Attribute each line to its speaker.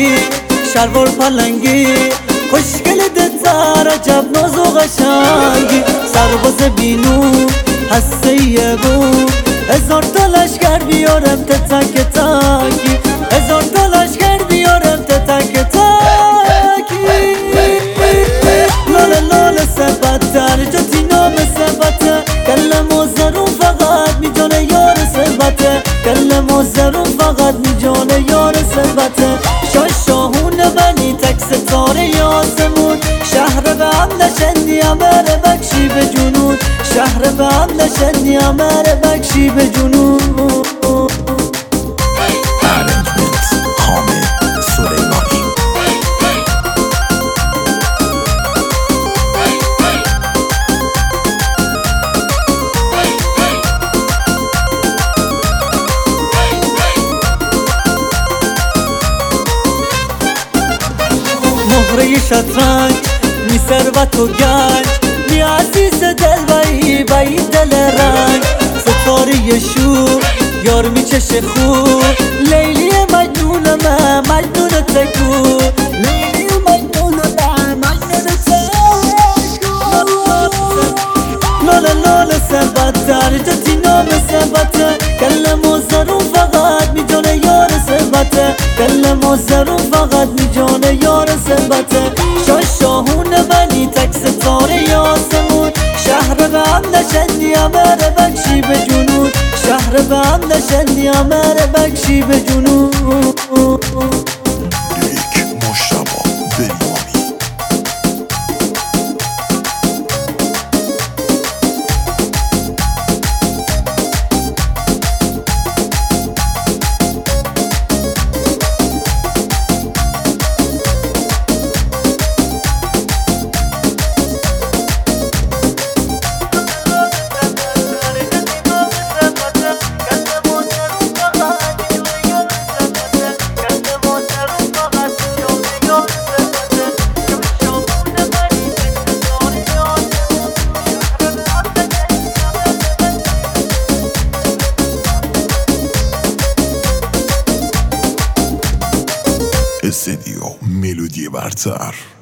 Speaker 1: رنگی شلوار پلنگی خوشگل دتر عجب ناز و قشنگی سرباز بینو هسته بود هزار تا لشگر بیارم تک تکی هزار تا لشگر بیارم تک تکی لاله لاله سبتر جاتی نام سبته کلم و زرون فقط می جانه یار سبته کلم و زرون فقط می جانه یار سبته شاهون بنی تک ستاره آسمون شهر به هم نشندی امر بکشی به جنون شهر به هم نشندی امر بکشی به جنون مهره شطرنج می ثروت و گنج می عزیز دل بایی دل رنج ستاره شور یار می چشه خوب لیلی مجنون من مجنون تکو لیلی مجنون من مجنون تکو لاله لاله سبتر جاتی نام سبته کلم و زرون فقط می جانه یار سبته کلم و زرون فقط می جانه یار سبته شاهون بنی تک ستاره آسمون شهر به هم نشندی امر بکشی به جنون شهر به هم نشندی امر بکشی به جنون
Speaker 2: استدیو ملودی برتر.